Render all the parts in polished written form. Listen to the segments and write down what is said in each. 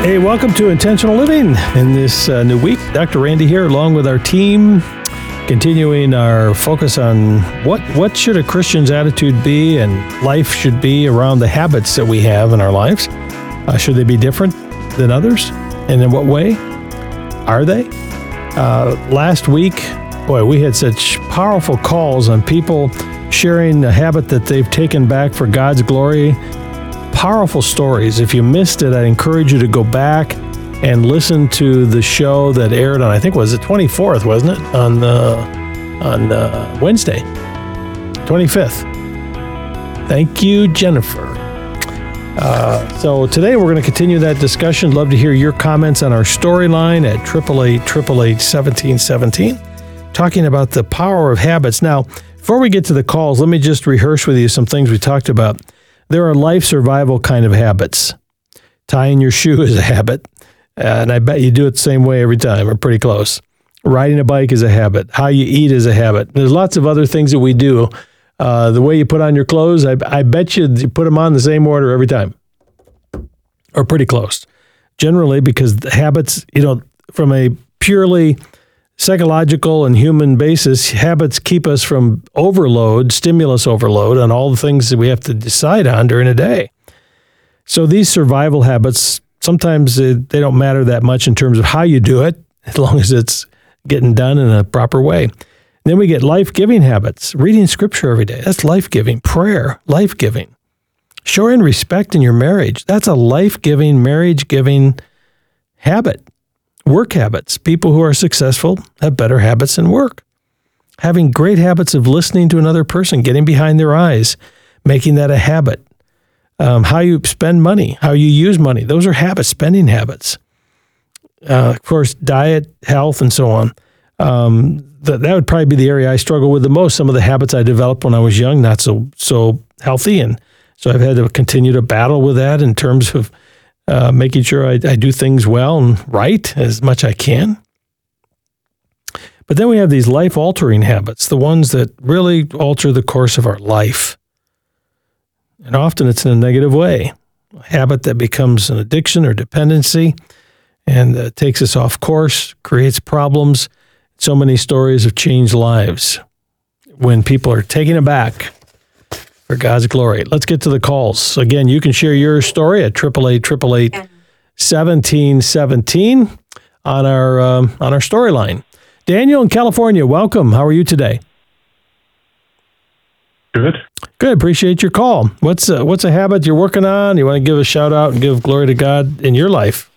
Hey, welcome to Intentional Living. In this new week, Dr. Randy here, along with our team, continuing our focus on what should a Christian's attitude be and life should be around the habits that we have in our lives. Should they be different than others? And in what way are they? Last week, boy, we had such powerful calls on people sharing a habit that they've taken back for God's glory. Powerful stories. If you missed it, I encourage you to go back and listen to the show that aired on, I think it was the 24th, wasn't it? On Wednesday, 25th. Thank you, Jennifer. So today we're going to continue that discussion. Love to hear your comments on our storyline at 888-888-1717, talking about the power of habits. Now, before we get to the calls, let me just rehearse with you some things we talked about. There are life survival kind of habits. Tying your shoe is a habit, and I bet you do it the same way every time, or pretty close. Riding a bike is a habit. How you eat is a habit. There's lots of other things that we do. The way you put on your clothes, I bet you put them on the same order every time, or pretty close. Generally, because the habits, from a purely psychological and human basis, habits keep us from stimulus overload on all the things that we have to decide on during a day. So these survival habits, sometimes they don't matter that much in terms of how you do it, as long as it's getting done in a proper way. Then we get life-giving habits. Reading scripture every day, that's life-giving. Prayer, life-giving. Showing respect in your marriage, that's a life-giving, marriage-giving habit. Work habits. People who are successful have better habits in work. Having great habits of listening to another person, getting behind their eyes, making that a habit. How you spend money, how you use money. Those are habits, spending habits. Of course, diet, health, and so on. That would probably be the area I struggle with the most. Some of the habits I developed when I was young, not so healthy. And so I've had to continue to battle with that in terms of making sure I do things well and right as much I can. But then we have these life-altering habits, the ones that really alter the course of our life. And often it's in a negative way, a habit that becomes an addiction or dependency and takes us off course, creates problems. So many stories have changed lives when people are taken aback for God's glory. Let's get to the calls. Again, you can share your story at 888-888-1717 on our storyline. Daniel in California, welcome. How are you today? Good. Good. Appreciate your call. What's a habit you're working on? You want to give a shout out and give glory to God in your life?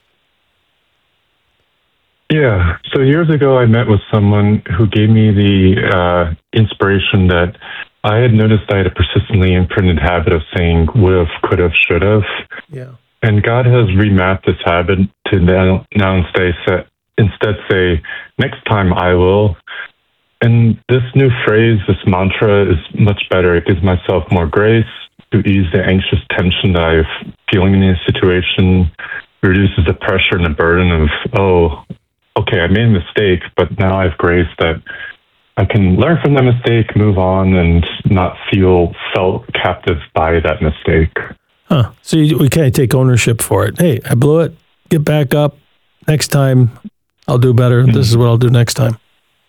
Yeah. So years ago, I met with someone who gave me the inspiration that I had noticed I had a persistently imprinted habit of saying would've, could've, should've. Yeah. And God has remapped this habit to now instead say, next time I will. And this new phrase, this mantra is much better. It gives myself more grace to ease the anxious tension that I'm feeling in a situation, reduces the pressure and the burden of, okay, I made a mistake, but now I have grace that I can learn from that mistake, move on, and not feel felt captive by that mistake. Huh. So we kind of take ownership for it. Hey, I blew it. Get back up. Next time, I'll do better. Mm-hmm. This is what I'll do next time.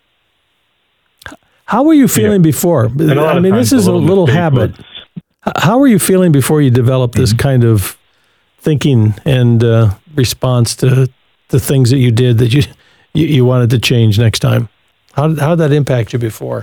How were you feeling before? I mean, this is a little habit. How were you feeling before you developed this kind of thinking and response to the things that you did that you wanted to change next time? How did that impact you before?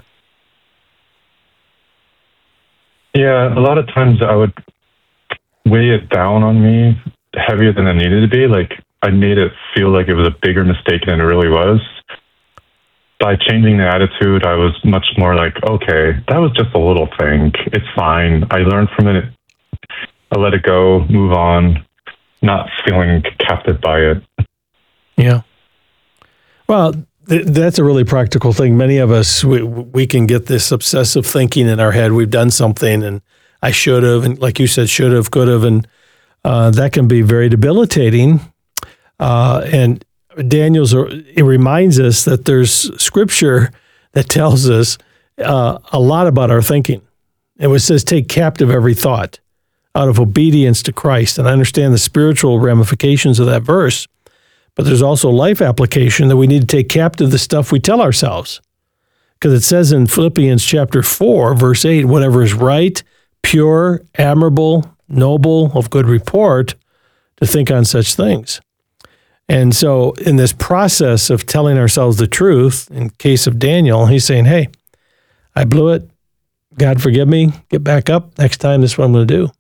Yeah, a lot of times I would weigh it down on me heavier than it needed to be. Like, I made it feel like it was a bigger mistake than it really was. By changing the attitude, I was much more like, okay, that was just a little thing. It's fine. I learned from it. I let it go, move on, not feeling captive by it. Yeah. Well, that's a really practical thing. Many of us, we can get this obsessive thinking in our head. We've done something and I should have, and like you said, should have, could have, and that can be very debilitating. And it reminds us that there's scripture that tells us a lot about our thinking. And it says, take captive every thought out of obedience to Christ. And I understand the spiritual ramifications of that verse, but there's also life application that we need to take captive the stuff we tell ourselves. Because it says in Philippians chapter 4, verse 8, whatever is right, pure, admirable, noble, of good report, to think on such things. And so in this process of telling ourselves the truth, in case of Daniel, he's saying, hey, I blew it. God forgive me. Get back up. Next time, this is what I'm going to do.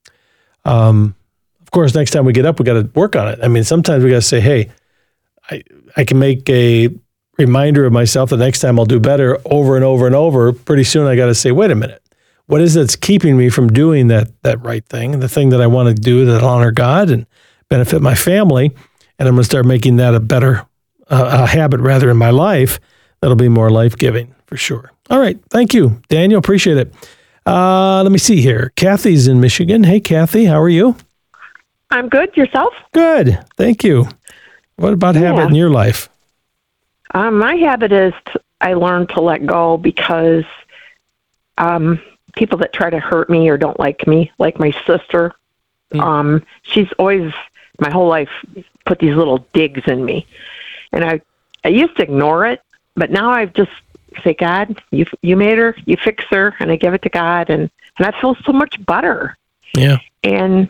Of course, next time we get up, we got to work on it. I mean, sometimes we got to say, hey, I can make a reminder of myself that next time I'll do better over and over and over. Pretty soon I got to say, wait a minute. What is it that's keeping me from doing that right thing, the thing that I want to do that'll honor God and benefit my family? And I'm going to start making that a better habit rather in my life. That'll be more life-giving for sure. All right. Thank you, Daniel. Appreciate it. Let me see here. Kathy's in Michigan. Hey, Kathy. How are you? I'm good. Yourself? Good. Thank you. What about habit in your life? My habit is I learned to let go because people that try to hurt me or don't like me, like my sister, she's always, my whole life, put these little digs in me. And I used to ignore it, but now I've just say, God, you made her, you fix her, and I give it to God, and I feel so much better. Yeah. And,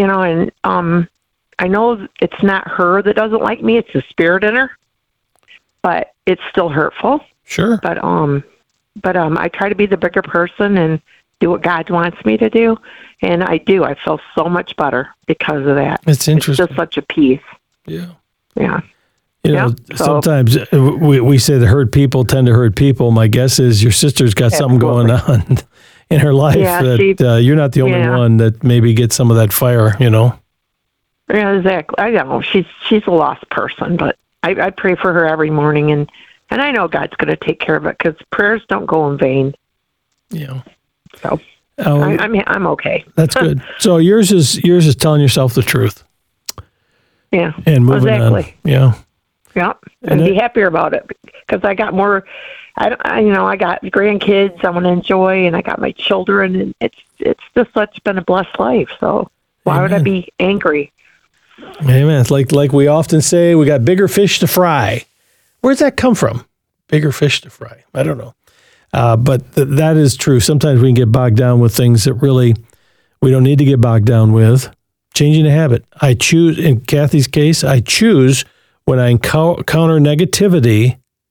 I know it's not her that doesn't like me, it's the spirit in her, but it's still hurtful. Sure. But I try to be the bigger person and do what God wants me to do, and I do. I feel so much better because of that. It's interesting. It's just such a peace. Yeah. Yeah. Sometimes we say the hurt people tend to hurt people. My guess is your sister's got something going on in her life that you're not the only one that maybe gets some of that fire, Yeah, exactly. I know she's a lost person, but I pray for her every morning, and I know God's going to take care of it because prayers don't go in vain. Yeah. So I'm okay. That's good. So yours is telling yourself the truth. Yeah. And moving on. Yeah. Yeah, and be happier about it because I got more. I got grandkids I want to enjoy, and I got my children, and it's just been a blessed life. So why would I be angry? Amen. It's like we often say, we got bigger fish to fry. Where's that come from? Bigger fish to fry. I don't know, but that is true. Sometimes we can get bogged down with things that really we don't need to get bogged down with. Changing a habit. I choose. In Kathy's case, I choose. When I encounter negativity,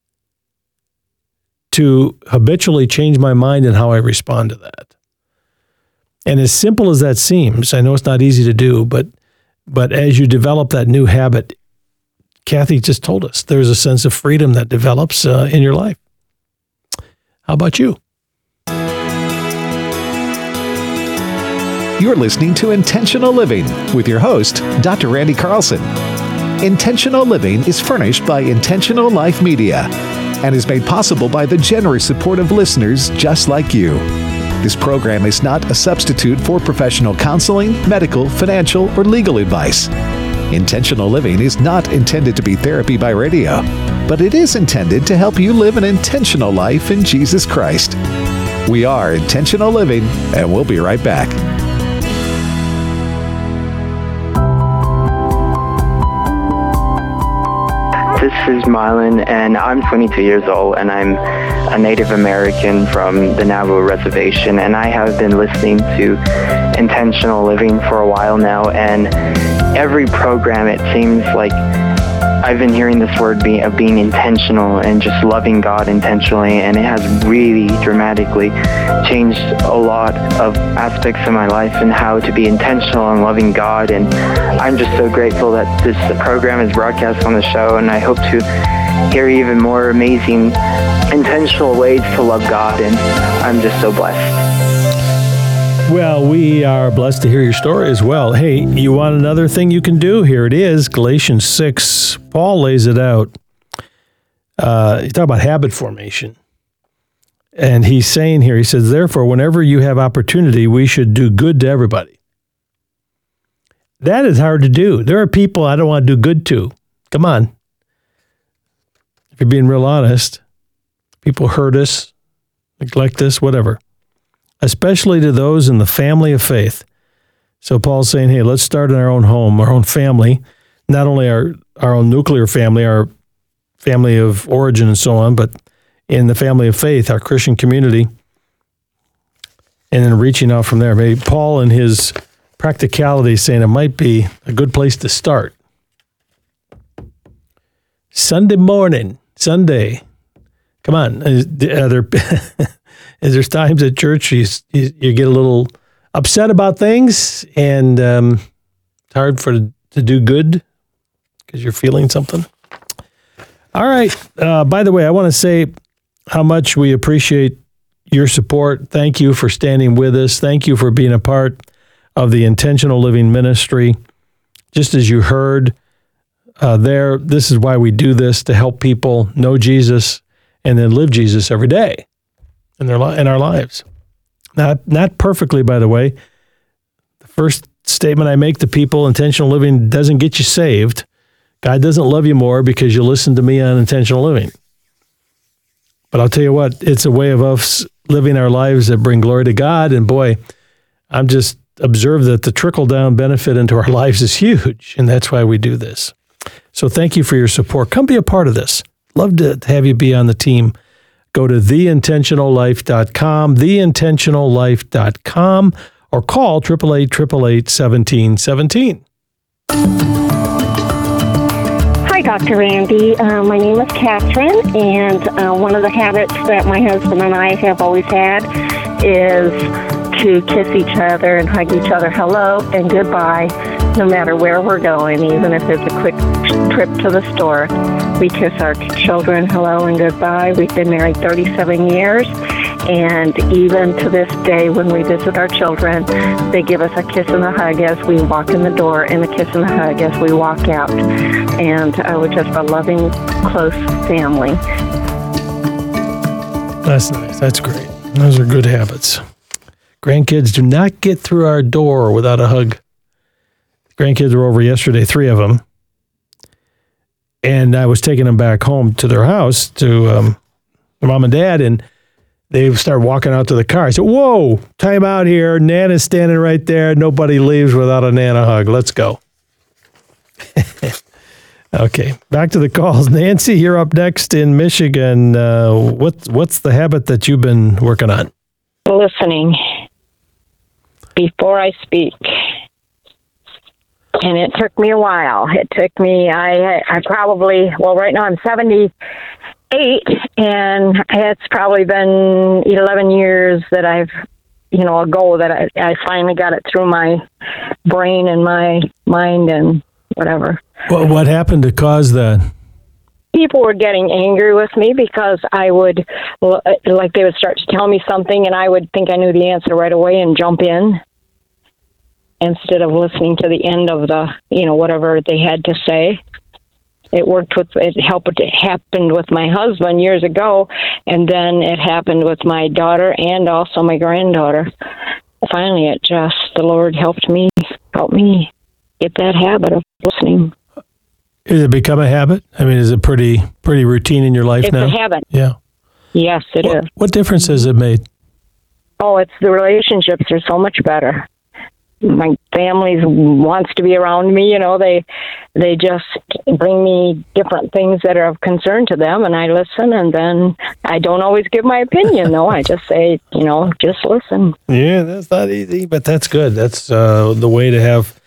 to habitually change my mind and how I respond to that. And as simple as that seems, I know it's not easy to do, but as you develop that new habit, Kathy just told us, there's a sense of freedom that develops in your life. How about you? You're listening to Intentional Living with your host, Dr. Randy Carlson. Intentional Living is furnished by Intentional Life Media and is made possible by the generous support of listeners just like you. This program is not a substitute for professional counseling, medical, financial, or legal advice. Intentional Living is not intended to be therapy by radio, but it is intended to help you live an intentional life in Jesus Christ. We are Intentional Living, and we'll be right back. This is Marlon, and I'm 22 years old, and I'm a Native American from the Navajo Reservation, and I have been listening to Intentional Living for a while now, and every program it seems like I've been hearing this word of being intentional and just loving God intentionally, and it has really dramatically changed a lot of aspects of my life and how to be intentional and loving God. And I'm just so grateful that this program is broadcast on the show, and I hope to hear even more amazing intentional ways to love God, and I'm just so blessed. Well, we are blessed to hear your story as well. Hey, you want another thing you can do? Here it is, Galatians 6. Paul lays it out. You talk about habit formation. And he's saying here, he says, therefore, whenever you have opportunity, we should do good to everybody. That is hard to do. There are people I don't want to do good to. Come on. If you're being real honest, people hurt us, neglect us, whatever. Especially to those in the family of faith. So Paul's saying, hey, let's start in our own home, our own family, not only our own nuclear family, our family of origin and so on, but in the family of faith, our Christian community, and then reaching out from there. Maybe Paul in his practicality saying it might be a good place to start. Sunday morning, Sunday. Come on. Is there times at church you get a little upset about things and it's hard to do good because you're feeling something? All right. By the way, I want to say how much we appreciate your support. Thank you for standing with us. Thank you for being a part of the Intentional Living Ministry. Just as you heard this is why we do this, to help people know Jesus and then live Jesus every day in our lives. Not perfectly, by the way. The first statement I make to people, intentional living doesn't get you saved. God doesn't love you more because you listen to me on intentional living. But I'll tell you what, it's a way of us living our lives that bring glory to God. And boy, I'm just observed that the trickle-down benefit into our lives is huge. And that's why we do this. So thank you for your support. Come be a part of this. Love to have you be on the team. Go to theintentionallife.com, theintentionallife.com, or call 888-888-1717. Hi, Dr. Randy. My name is Catherine, and one of the habits that my husband and I have always had is to kiss each other and hug each other hello and goodbye, no matter where we're going, even if it's a quick trip to the store. We kiss our children hello and goodbye. We've been married 37 years, and even to this day, when we visit our children, they give us a kiss and a hug as we walk in the door and a kiss and a hug as we walk out. And we're just a loving, close family. That's nice. That's great. Those are good habits. Grandkids do not get through our door without a hug. Grandkids were over yesterday, 3 of them. And I was taking them back home to their house, to their mom and dad, and they started walking out to the car. I said, whoa, time out here. Nana's standing right there. Nobody leaves without a Nana hug. Let's go. Okay, back to the calls. Nancy, you're up next in Michigan. What's the habit that you've been working on? Listening before I speak. And it took me a while. It took me, I probably, right now I'm 78, and it's probably been 11 years that I've, ago that I finally got it through my brain and my mind and whatever. Well, what happened to cause that? People were getting angry with me because I would, they would start to tell me something and I would think I knew the answer right away and jump in instead of listening to the end of the, whatever they had to say. It happened with my husband years ago, and then it happened with my daughter and also my granddaughter. Finally, the Lord helped me get that habit of listening. Has it become a habit? I mean, is it pretty routine in your life now? It's a habit. Yeah. Yes, it is. What difference has it made? Oh, it's the relationships are so much better. My family wants to be around me. They just bring me different things that are of concern to them, and I listen. And then I don't always give my opinion, though. I just say, just listen. Yeah, that's not easy, but that's good. That's the way to have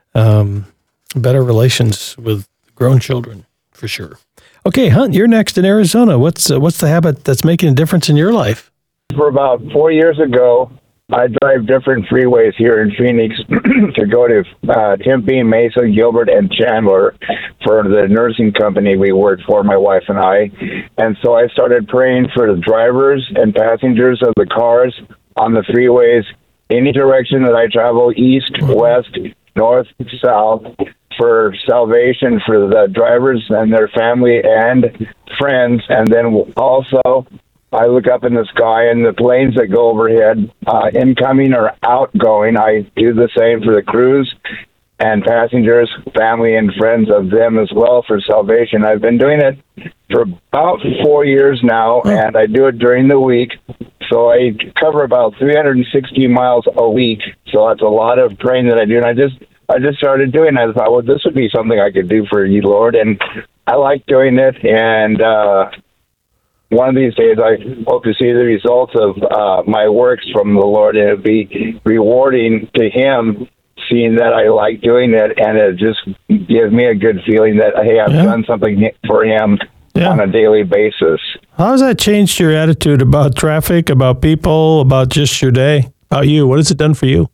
better relations with grown children, for sure. Okay, Hunt, you're next in Arizona. What's the habit that's making a difference in your life? For about 4 years ago, I drive different freeways here in Phoenix to go to Tempe, Mesa, Gilbert, and Chandler for the nursing company we work for, my wife and I. And so I started praying for the drivers and passengers of the cars on the freeways, any direction that I travel, east, west, north, south, for salvation for the drivers and their family and friends. And then also, I look up in the sky and the planes that go overhead, incoming or outgoing. I do the same for the crews and passengers, family and friends of them as well for salvation. I've been doing it for about 4 years now, and I do it during the week So I cover about 360 miles a week. So that's a lot of praying that I do. And I just started doing it. I thought, well, this would be something I could do for you, Lord. And I like doing it. And one of these days, I hope to see the results of my works from the Lord. And it would be rewarding to Him, seeing that I like doing it. And it just gives me a good feeling that, hey, I've done something for Him on a daily basis. How has that changed your attitude about traffic, about people, about just your day? About you? What has it done for you?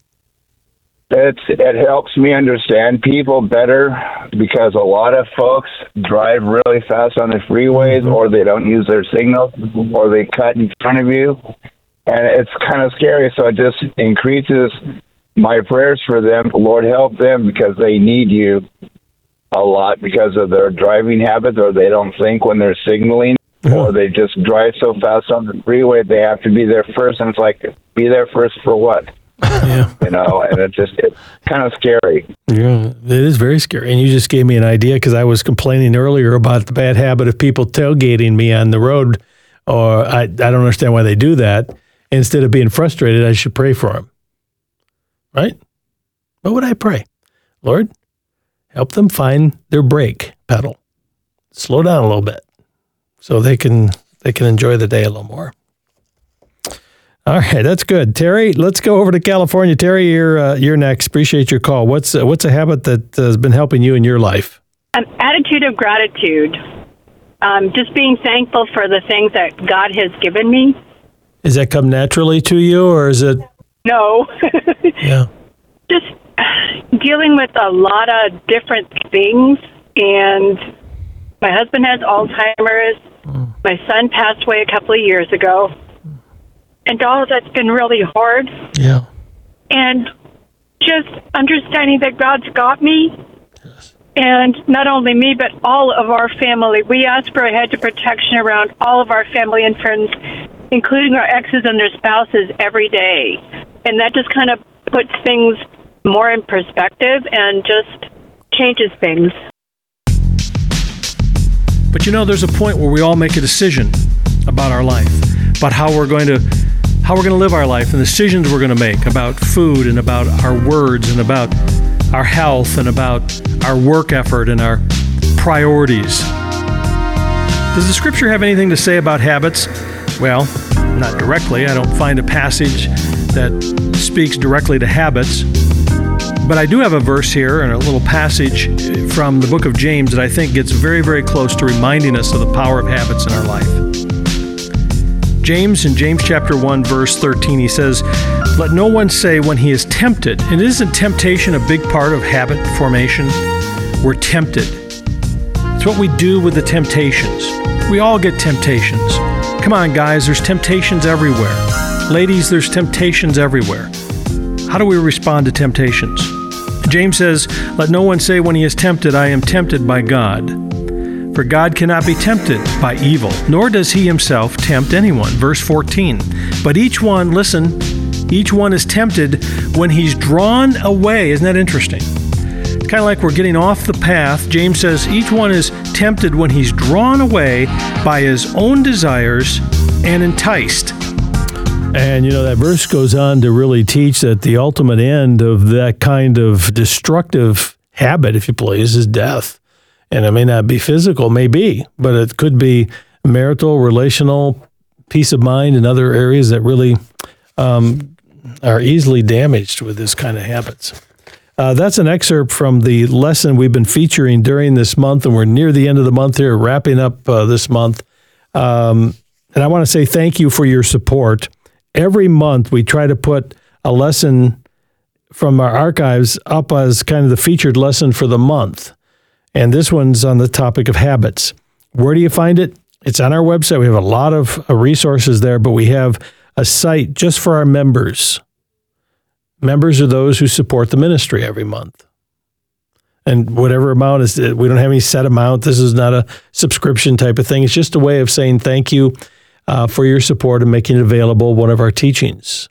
It helps me understand people better, because a lot of folks drive really fast on the freeways, or they don't use their signals, or they cut in front of you. And it's kind of scary. So it just increases my prayers for them. Lord, help them, because they need you a lot because of their driving habits, or they don't think when they're signaling, or they just drive so fast on the freeway they have to be there first. And it's like, be there first for what? You know, and it's kind of scary. Yeah, it is very scary. And you just gave me an idea, because I was complaining earlier about the bad habit of people tailgating me on the road, or I don't understand why they do that. Instead of being frustrated, I should pray for them. Right? What would I pray? Lord, help them find their brake pedal. Slow down a little bit so they can enjoy the day a little more. All right, that's good. Terry, let's go over to California. Terry, you're next. Appreciate your call. What's a habit that has been helping you in your life? An attitude of gratitude. Just being thankful for the things that God has given me. Does that come naturally to you, or is it? No. Yeah. Just dealing with a lot of different things. And my husband has Alzheimer's. My son passed away a couple of years ago. And all of that's been really hard. Yeah. And just understanding that God's got me. Yes. And not only me, but all of our family. We ask for a hedge of protection around all of our family and friends, including our exes and their spouses, every day. And that just kind of puts things more in perspective and just changes things. But there's a point where we all make a decision about our life, about how we're going to live our life, and the decisions we're going to make about food and about our words and about our health and about our work effort and our priorities. Does the scripture have anything to say about habits? Well, not directly. I don't find a passage that speaks directly to habits. But I do have a verse here and a little passage from the book of James that I think gets very, very close to reminding us of the power of habits in our life. James, in James chapter 1, verse 13, he says, "Let no one say when he is tempted," and isn't temptation a big part of habit formation? We're tempted. It's what we do with the temptations. We all get temptations. Come on, guys, there's temptations everywhere. Ladies, there's temptations everywhere. How do we respond to temptations? James says, "Let no one say when he is tempted, I am tempted by God. For God cannot be tempted by evil, nor does he himself tempt anyone." Verse 14, "But each one is tempted when he's drawn away." Isn't that interesting? It's kind of like we're getting off the path. James says each one is tempted when he's drawn away by his own desires and enticed. And, that verse goes on to really teach that the ultimate end of that kind of destructive habit, if you please, is death. And it may not be physical, may be, but it could be marital, relational, peace of mind, and other areas that really are easily damaged with this kind of habits. That's an excerpt from the lesson we've been featuring during this month, and we're near the end of the month here, wrapping up this month. And I want to say thank you for your support. Every month we try to put a lesson from our archives up as kind of the featured lesson for the month. And this one's on the topic of habits. Where do you find it? It's on our website. We have a lot of resources there, but we have a site just for our members. Members are those who support the ministry every month. And whatever amount is, we don't have any set amount. This is not a subscription type of thing. It's just a way of saying thank you for your support and making it available, one of our teachings.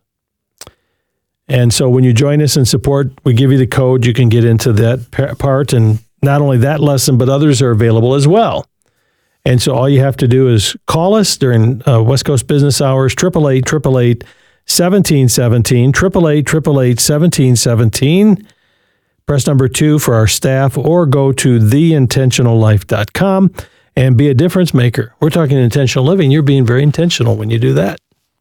And so when you join us in support, we give you the code. You can get into that part, and not only that lesson, but others are available as well. And so all you have to do is call us during West Coast business hours, 888-888-1717, 888-888-1717. Press number 2 for our staff, or go to theintentionallife.com and be a difference maker. We're talking intentional living. You're being very intentional when you do that.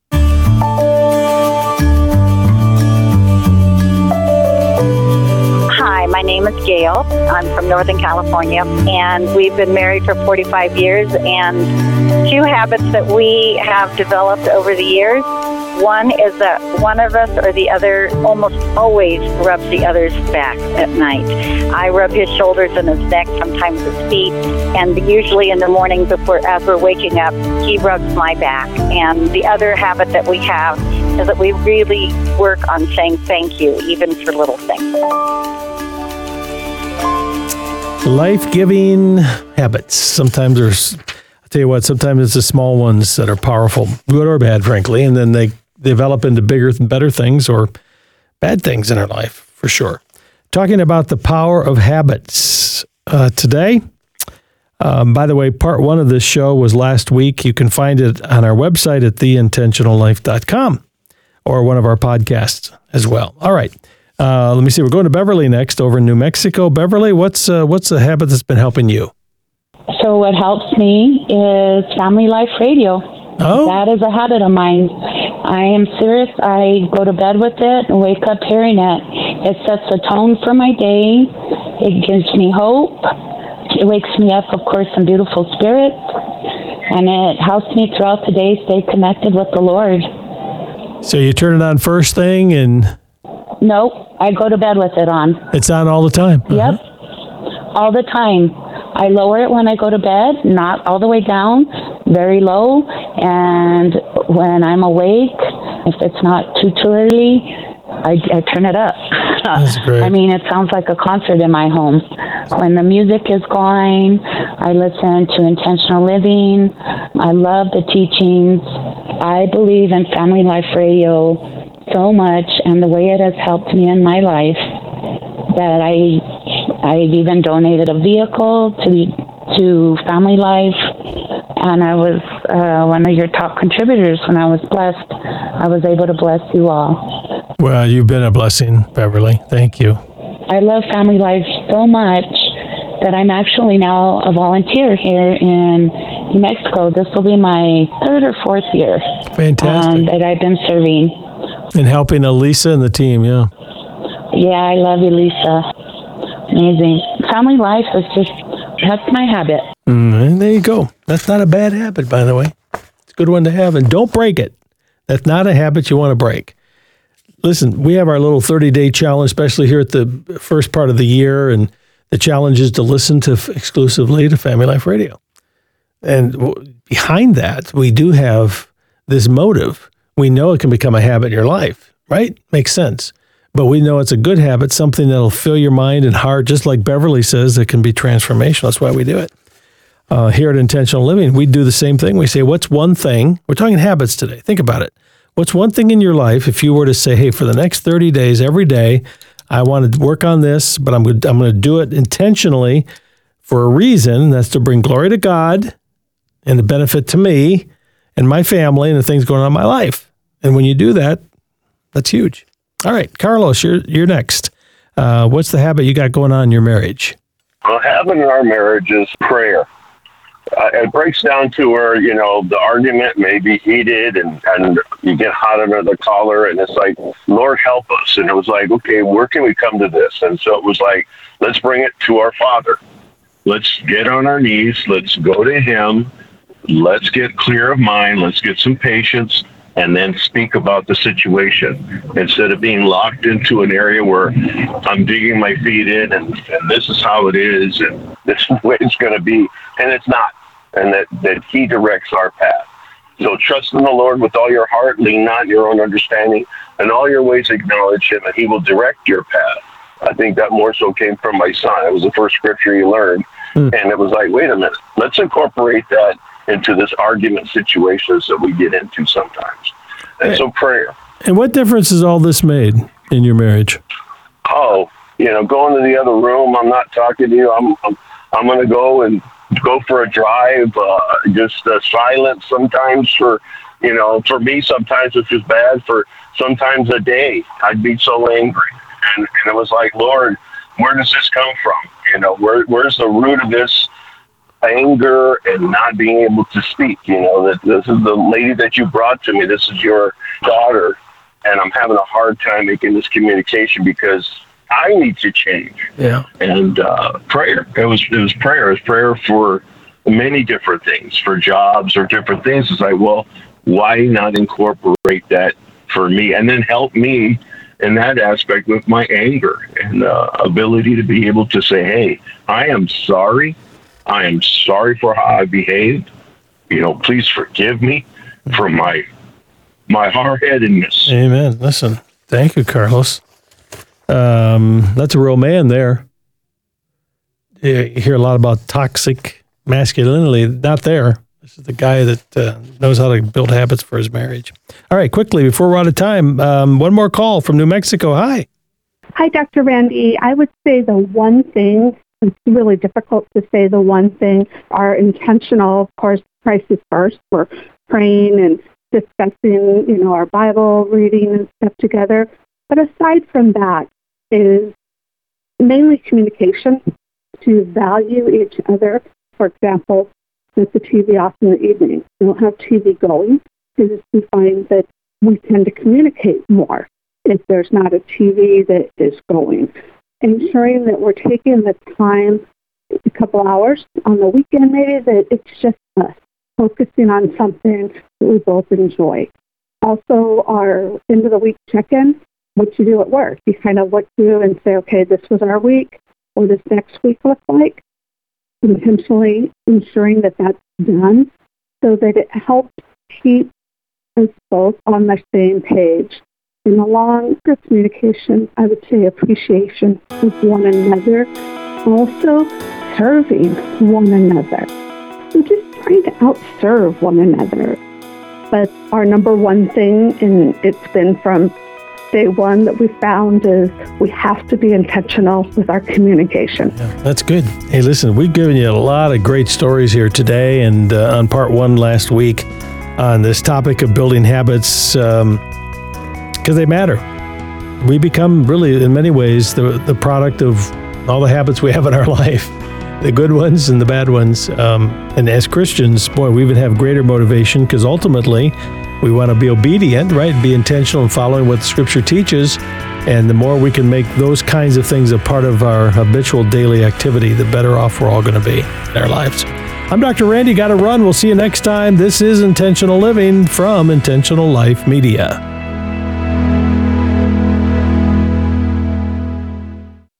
Hi, my name is Gail. I'm from Northern California, and we've been married for 45 years, and 2 habits that we have developed over the years. One is that one of us or the other almost always rubs the other's back at night. I rub his shoulders and his neck, sometimes his feet, and usually in the morning as we're waking up, he rubs my back. And the other habit that we have is that we really work on saying thank you, even for little things. Life-giving habits. Sometimes I'll tell you what, sometimes it's the small ones that are powerful, good or bad, frankly, and then they develop into bigger and better things or bad things in our life, for sure. Talking about the power of habits today. By the way, part 1 of this show was last week. You can find it on our website at theintentionallife.com or one of our podcasts as well. All right. Let me see. We're going to Beverly next over in New Mexico. Beverly, what's a habit that's been helping you? So what helps me is Family Life Radio. Oh. That is a habit of mine. I am serious. I go to bed with it and wake up hearing it. It sets a tone for my day. It gives me hope. It wakes me up, of course, in beautiful spirits. And it helps me throughout the day stay connected with the Lord. So you turn it on first thing and... Nope. I go to bed with it on. It's on all the time? Yep. All the time. I lower it when I go to bed, not all the way down, very low. And when I'm awake, if it's not too early, I turn it up. That's great. I mean, it sounds like a concert in my home. When the music is going, I listen to intentional living. I love the teachings. I believe in Family Life Radio so much, and the way it has helped me in my life, that I even donated a vehicle to Family Life, and I was one of your top contributors. When I was blessed, I was able to bless you all. Well, you've been a blessing, Beverly. Thank you. I love Family Life so much that I'm actually now a volunteer here in New Mexico. This will be my 3rd or 4th year. Fantastic. That I've been serving. And helping Elisa and the team, yeah. Yeah, I love Elisa. Amazing. Family Life is that's my habit. And there you go. That's not a bad habit, by the way. It's a good one to have. And don't break it. That's not a habit you want to break. Listen, we have our little 30-day challenge, especially here at the first part of the year. And the challenge is to listen to exclusively to Family Life Radio. And behind that, we do have this motive. We know it can become a habit in your life, right? Makes sense. But we know it's a good habit, something that'll fill your mind and heart, just like Beverly says, that can be transformational. That's why we do it. Here at Intentional Living, we do the same thing. We say, what's one thing? We're talking habits today. Think about it. What's one thing in your life, if you were to say, hey, for the next 30 days, every day, I want to work on this, but I'm going to do it intentionally for a reason. That's to bring glory to God and the benefit to me and my family and the things going on in my life. And when you do that, that's huge. All right, Carlos, you're next. What's the habit you got going on in your marriage? A habit in our marriage is prayer. It breaks down to where, the argument may be heated and you get hot under the collar, and it's like, Lord, help us. And it was like, okay, where can we come to this? And so it was like, let's bring it to our Father. Let's get on our knees. Let's go to Him. Let's get clear of mind. Let's get some patience. And then speak about the situation instead of being locked into an area where I'm digging my feet in and this is how it is and this is the way it's going to be. And it's not. And that He directs our path. So trust in the Lord with all your heart, lean not in your own understanding, and all your ways acknowledge Him, and He will direct your path. I think that more so came from my son. It was the first scripture he learned. And it was like, wait a minute, let's incorporate that into this argument situations that we get into sometimes. And so prayer. And what difference has all this made in your marriage? Oh, going to the other room, I'm not talking to you. I'm going to go and go for a drive, just silence sometimes for me, sometimes it's just bad for sometimes a day. I'd be so angry. And it was like, Lord, where does this come from? Where's the root of this anger and not being able to speak? That this is the lady that you brought to me. This is your daughter. And I'm having a hard time making this communication because I need to change. Yeah. And prayer. It was prayer. It was prayer for many different things, for jobs or different things. It's like, well, why not incorporate that for me and then help me in that aspect with my anger and ability to be able to say, hey, I am sorry. I am sorry for how I behaved. Please forgive me for my hard-headedness. Amen. Listen, thank you, Carlos. That's a real man there. You hear a lot about toxic masculinity. Not there. This is the guy that knows how to build habits for his marriage. All right, quickly, before we're out of time, one more call from New Mexico. Hi. Hi, Dr. Randy. I would say the one thing, it's really difficult to say the one thing, are intentional. Of course, Christ is first. We're praying and discussing, our Bible reading and stuff together. But aside from that is mainly communication, to value each other. For example, with the TV off in the evening. We don't have TV going because we find that we tend to communicate more if there's not a TV that is going. Ensuring that we're taking the time, a couple hours on the weekend maybe, that it's just us focusing on something that we both enjoy. Also, our end of the week check-in, what you do at work. You kind of look through and say, okay, this was our week, what does next week look like? Intentionally ensuring that that's done so that it helps keep us both on the same page. In the longer communication, I would say appreciation of one another, also serving one another. So just trying to outserve one another. But our number one thing, and it's been from day one that we found, is we have to be intentional with our communication. Yeah, that's good. Hey, listen, we've given you a lot of great stories here today and on part one last week on this topic of building habits because they matter. We become really, in many ways, the product of all the habits we have in our life, the good ones and the bad ones. And as Christians, boy, we even have greater motivation because ultimately we want to be obedient, right? Be intentional in following what the Scripture teaches. And the more we can make those kinds of things a part of our habitual daily activity, the better off we're all going to be in our lives. I'm Dr. Randy. Got to run. We'll see you next time. This is Intentional Living from Intentional Life Media.